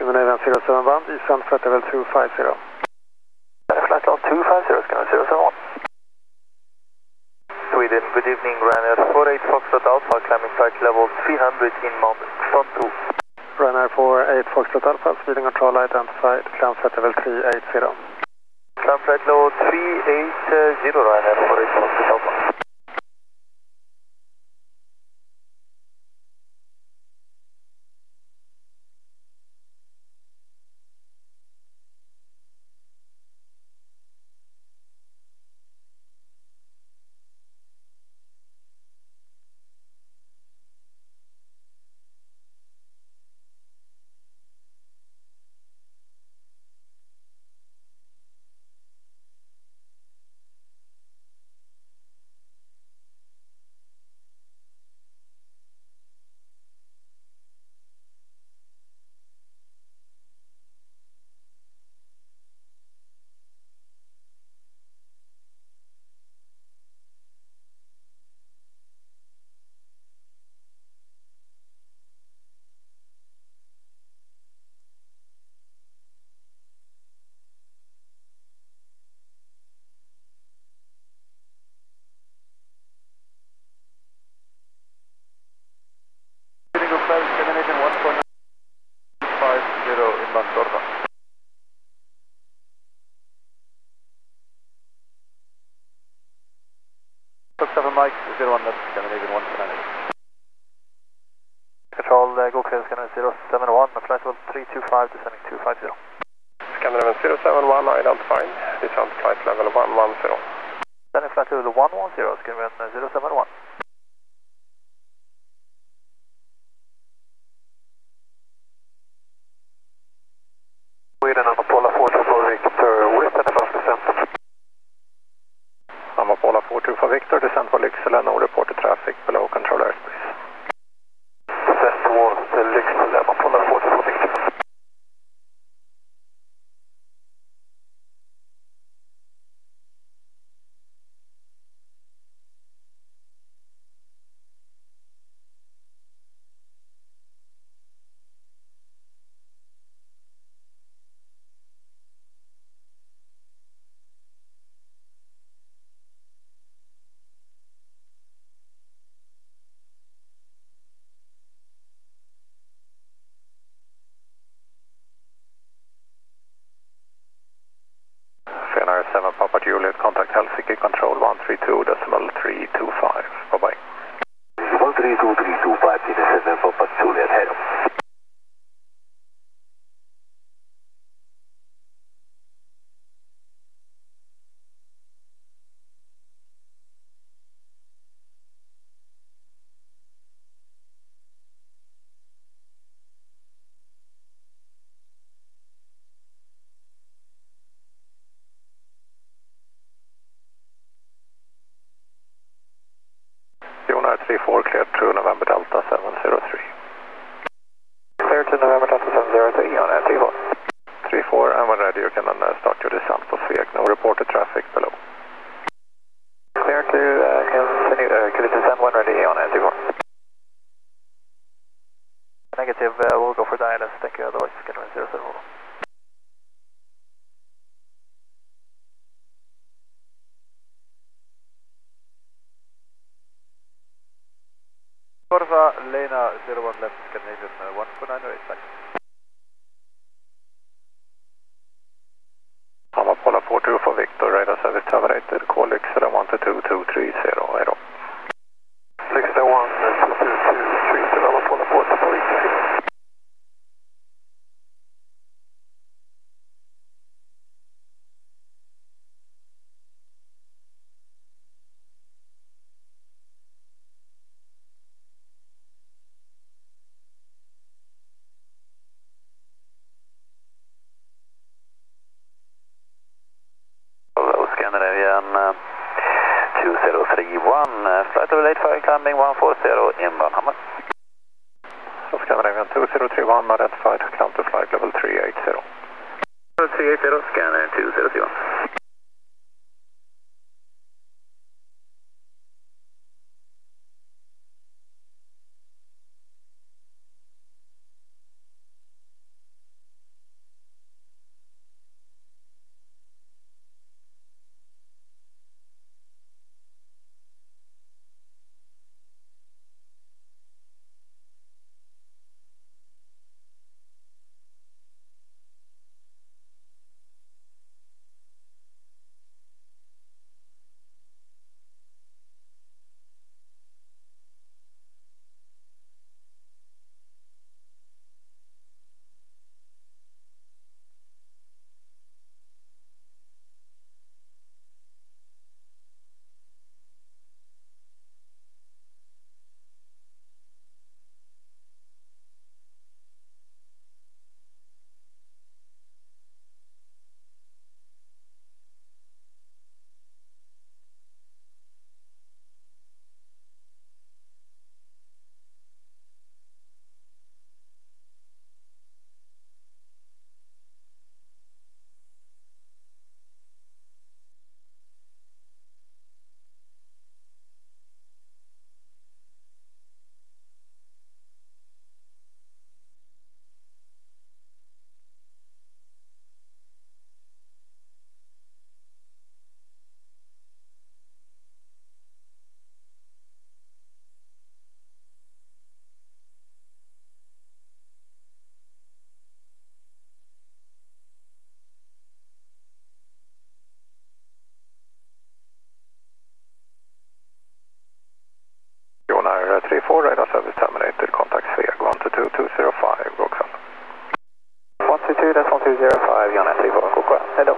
Scandinavian 07 band, Eastern flight level 250. Flight level 250, Scandinavian 071. Sweden, good evening, Ryanair 48 Foxtrot Alpha, climbing flight level 300 inbound, front 2. Ryanair 48 Foxtrot Alpha, speeding control identified, climb flight level 380. Climb flight level 380, Ryanair 48 Foxtrot Alpha. Scandinavian 14950 inbound Dortmund. 7 Mike 01 left, Scandinavian 149. Control, go clear Scandinavian 071, flight level 325, descending 250. Scandinavian 071, identified, descent flight level 110. Descending flight level 110, Scandinavian 071. Sweden, Amapola 424 Victor, with and above descent. Amapola 424 Victor, descent for Lycksele, no reported traffic below control airspace. Descent towards Lycksele, Amapola 424 Victor. Ryanair 7 Papa Juliet, contact Helsinki control 132.325. Bye-bye. 132.325 to the 7 Papa Juliet, head. Jonar 34 cleared to November Delta 703. Clear to November Delta 703, on 34. 34, and when ready you can then start your descent for Sveg, no reported traffic below. Clear to continue, clear to descend when ready, on 34. Negative, we'll go for dialis, thank you, otherwise it's going to 071. Corva, Lena 01 left, Scandinavian 14908, thanks. Amapola 424 Victor, radar service terminated, call Lycksele 122.230, head on. Lycksele 122.230, Amapola 424 Victor. Scandinavian 2031, flight level 85, climbing 140, inbound Hammer. Scandinavian 2031, identified, climb to flight level 380. 380, Scandinavian 2031. 205, Jonas 34, Kokura, hejdå.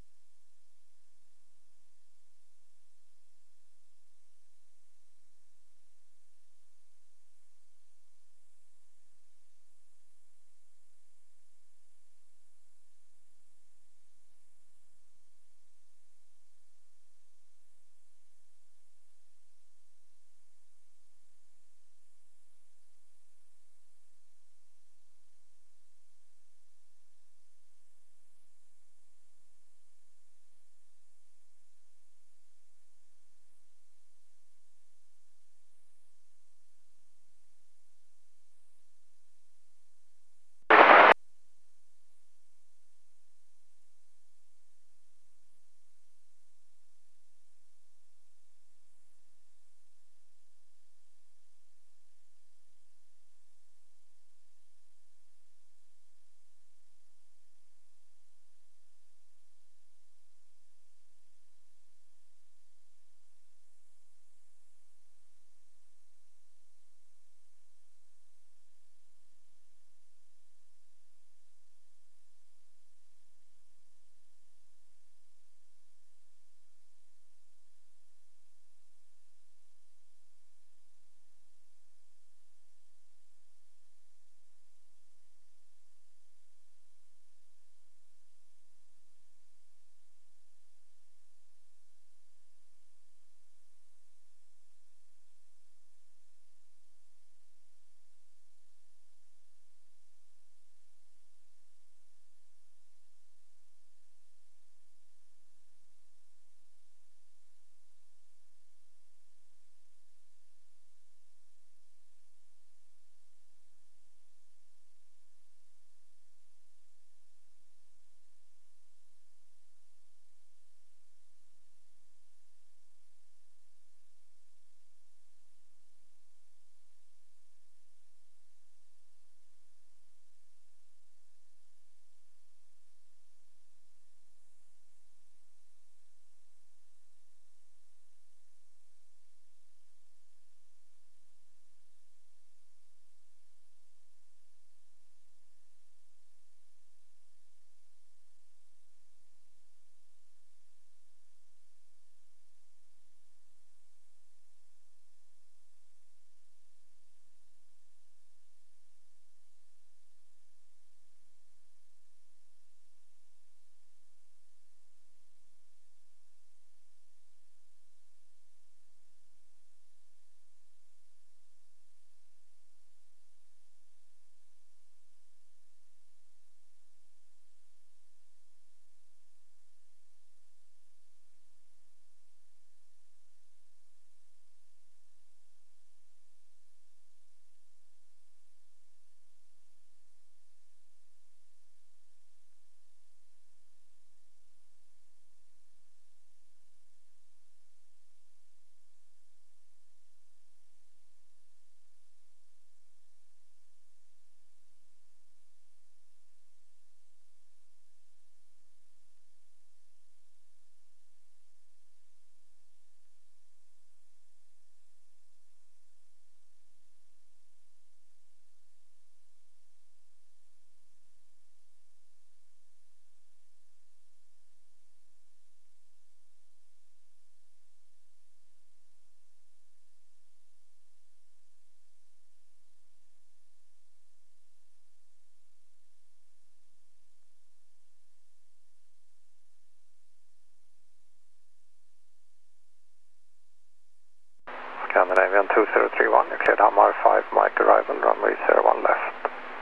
Scandinavian 2031, you cleared Hamar 5 Mike arrival, runway 01 left.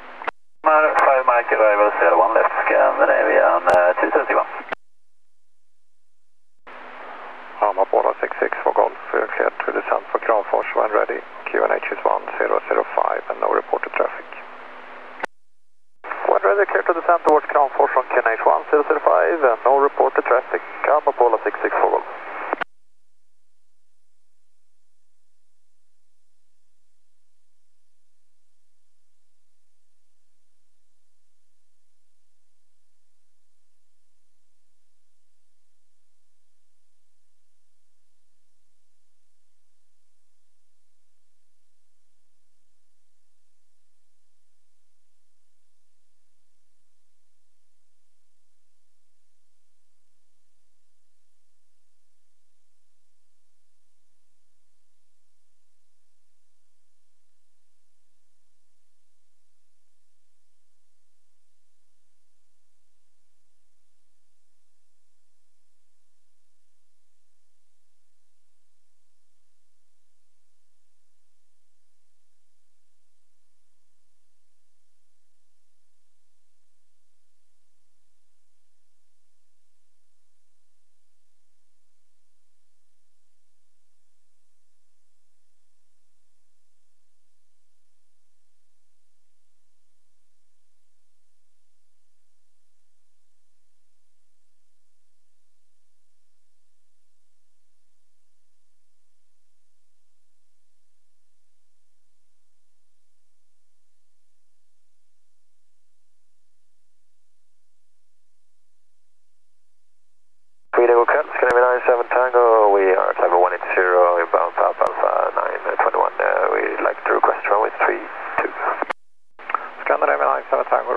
Hamar 5 Mike arrival, 01 left, Scandinavian 2031. Hamar Båda 66 for Golf, you're cleared to descent for Kramfors when ready. QNH is 1005 and no reported traffic. When ready, clear to descent towards Kramfors on QNH 1005 and no reported traffic. Hamar Båda 66 for Golf.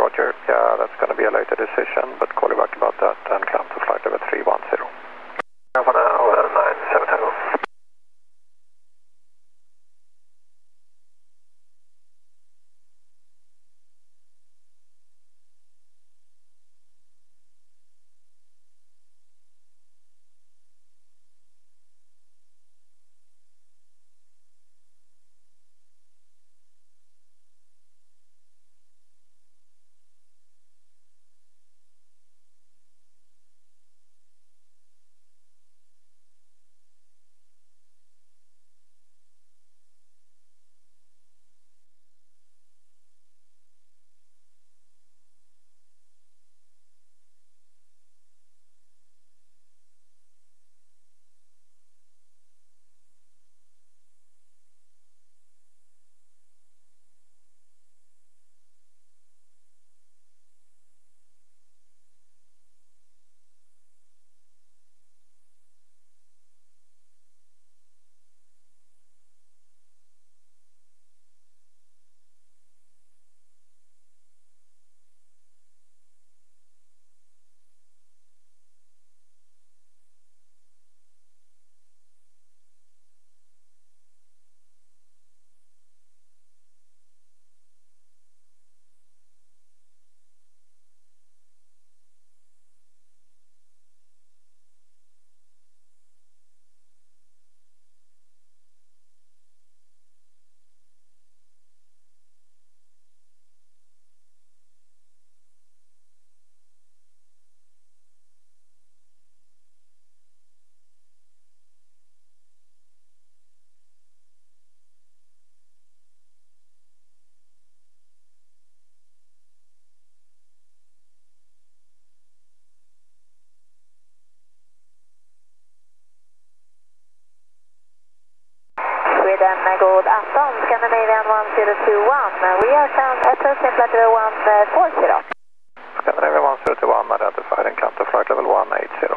Roger. Yeah, that's going to be a later decision, but call you back about that and climb to flight level 310. For now, 970. Sweden, god afton, Scandinavian 1021. We are approaching flight level 140. Scandinavian 1021, identified and climb to flight level 180.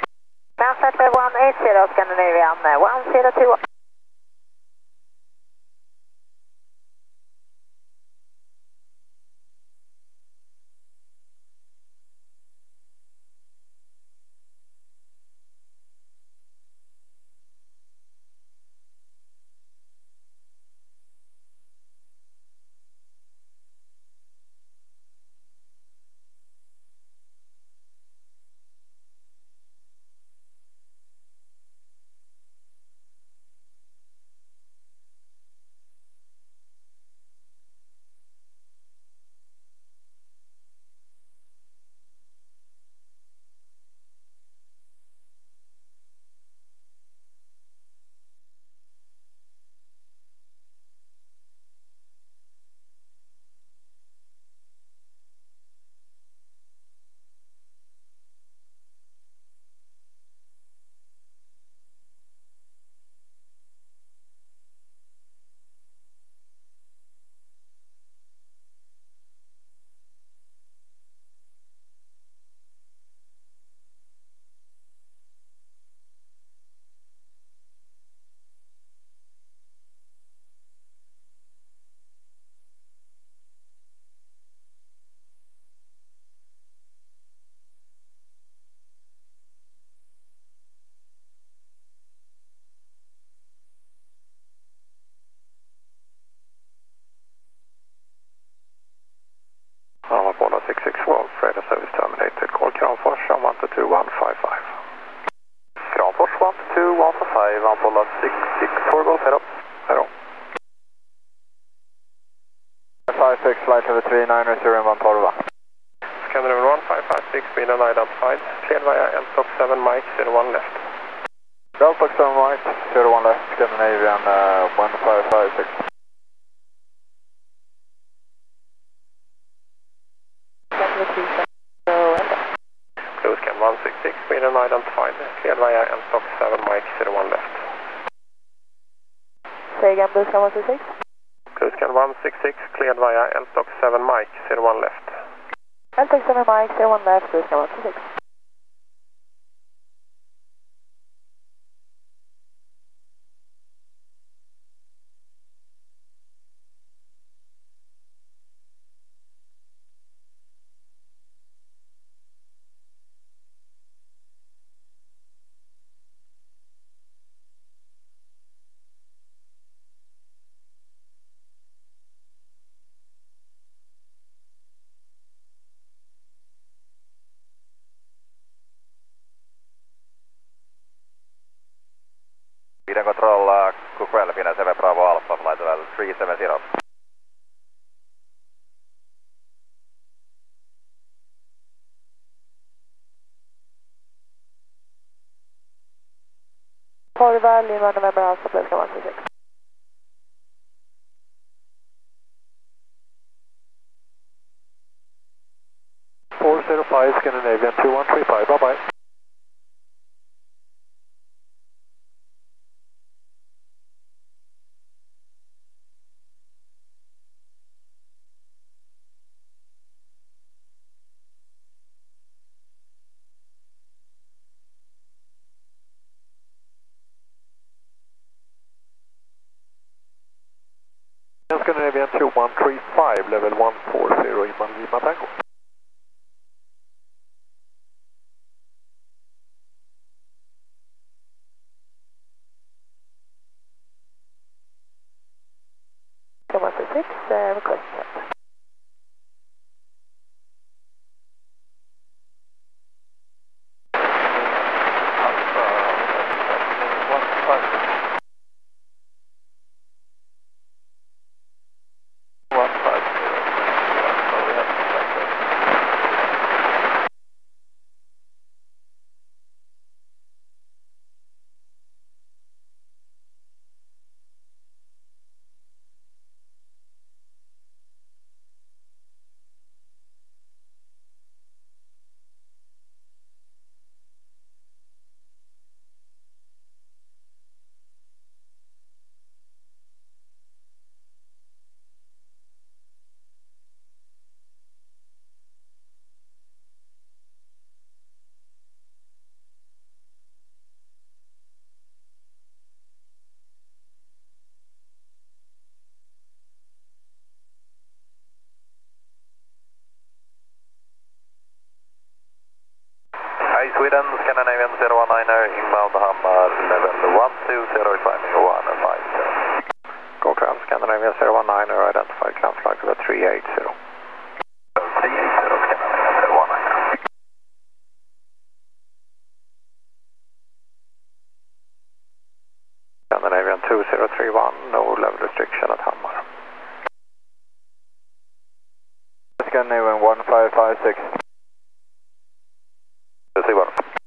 Now flight level 180, Scandinavian 102. Apollo 66 Wolf, radar service terminated. Call Kramfors on 122-155. Kramfors 12155, Apollo 664 Golf, hello. Hello. 56, flight level 39, 112. Scandinavian 1556, been unidentified. Cleared via LTOC 7 Mike, 01 left. Delta 7 Mike, 01 left, Scandinavian 1556. Blue Scan 166, been unidentified. Cleared via LTOC 7 Mike, 01 left. Say again, Blue Scan 166. Blue Scan 166, cleared via LTOC 7 Mike, 01 left. LTOC 7 Mike, 01 left, Blue Scan 166. Lima, November Alpha, Blaska 136. 405 Scandinavian 2135, bye-bye. Scandinavian 2135, level 140, Lima Tango. Come on, 6, request set. Hi Sweden, Scandinavian 019er, inbound Hammar, level 120, 5. Go to Scandinavian 019er, identified ground flight level 380. 380, Scandinavian 019er. Scandinavian 2031, no level restriction at Hammar. Scandinavian 1556. Receiver.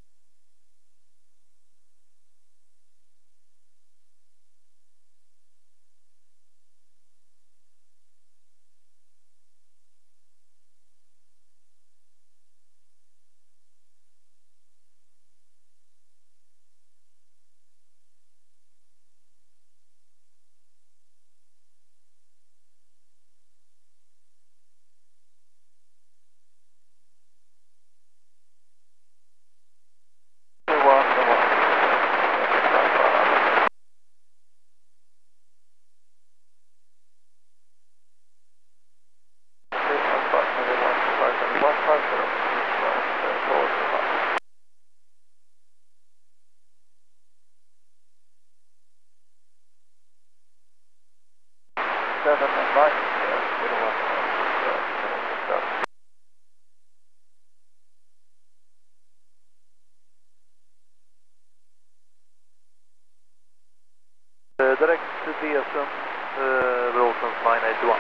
Direkt DSM, Brosens 981.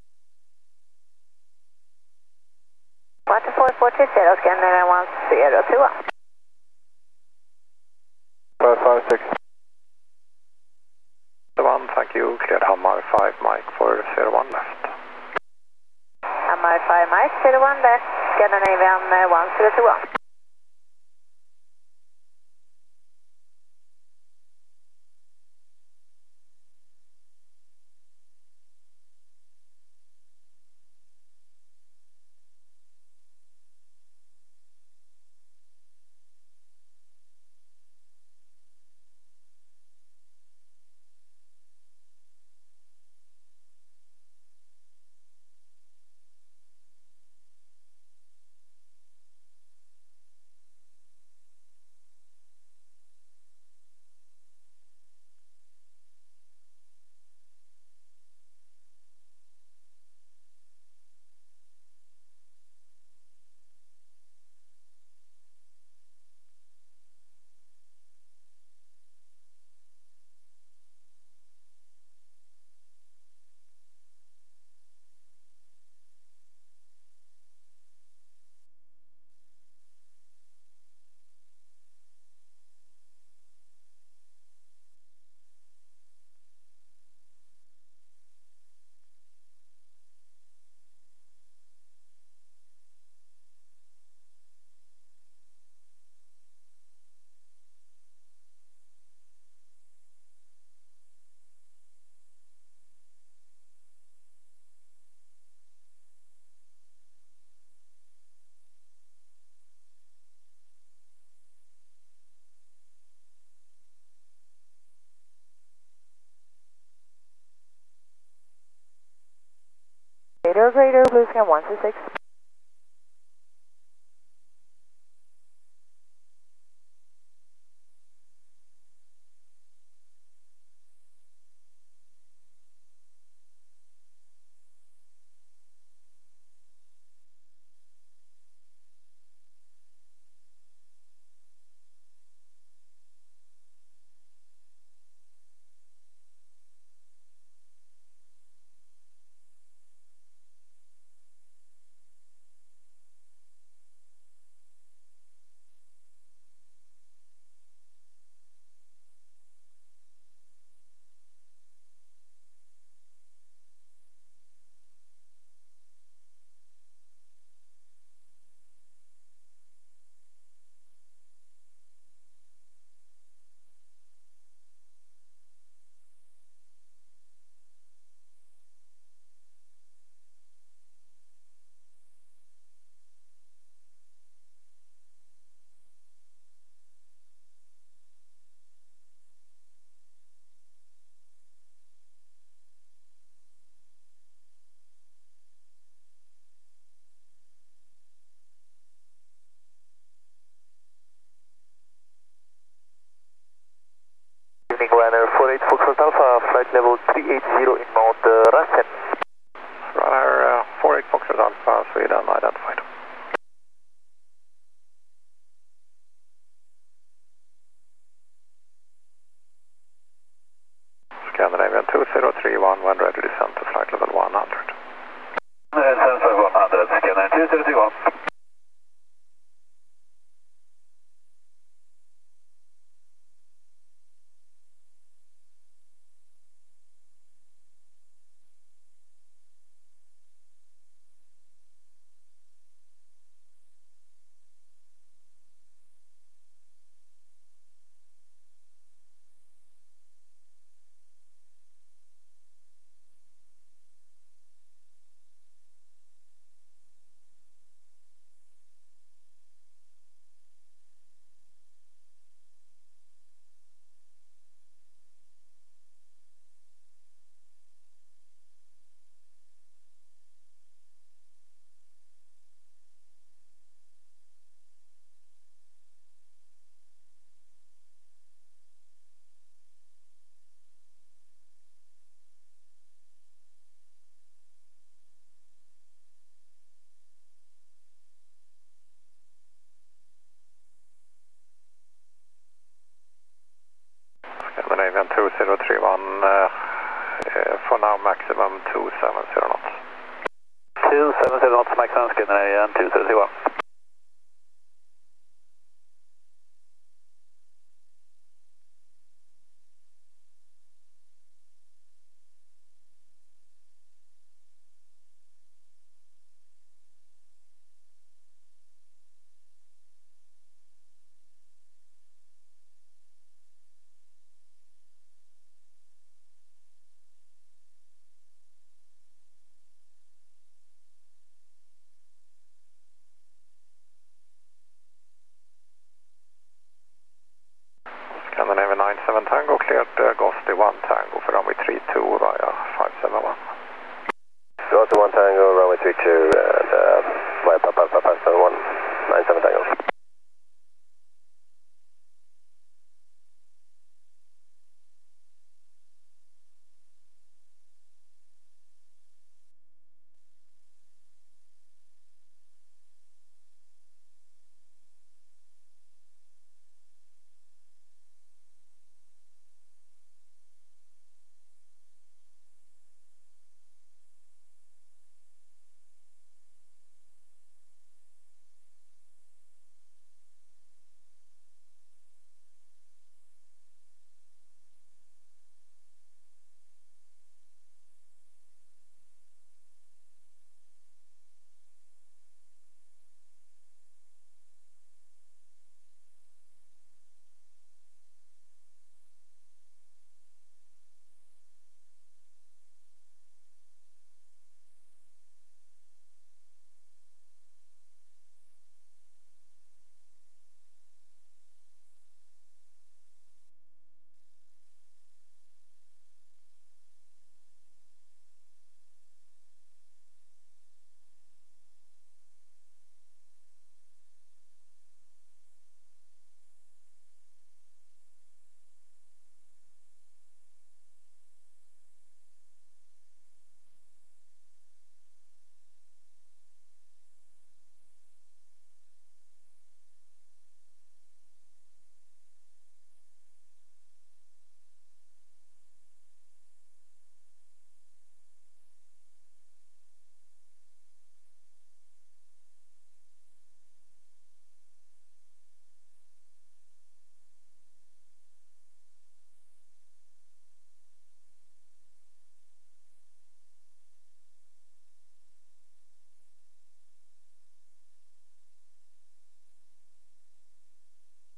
Water 4420, Scandinavian 102. 556. One, thank you, cleared Hammar 5 Mike for 01 left. Hammar 5 Mike, 01 left, Scandinavian 102. Radar, Blue Scan 126. Runner 48 Foxtrot Alpha, flight level 380 inbound Rasen. Runner 48 Foxtrot Alpha, Sweden identified. Scandinavian 2031 when ready to descend to flight level 100. Descent for 100, Scandinavian 2031. Scandinavian 2031 for now maximum 270 knots. 270 knots maximum, Scandinavian 2031. Scandinavian 97 Tango cleared Ghostly 1 Tango for runway 32 via 571. Ghostly 1 Tango, runway 32 and via Papa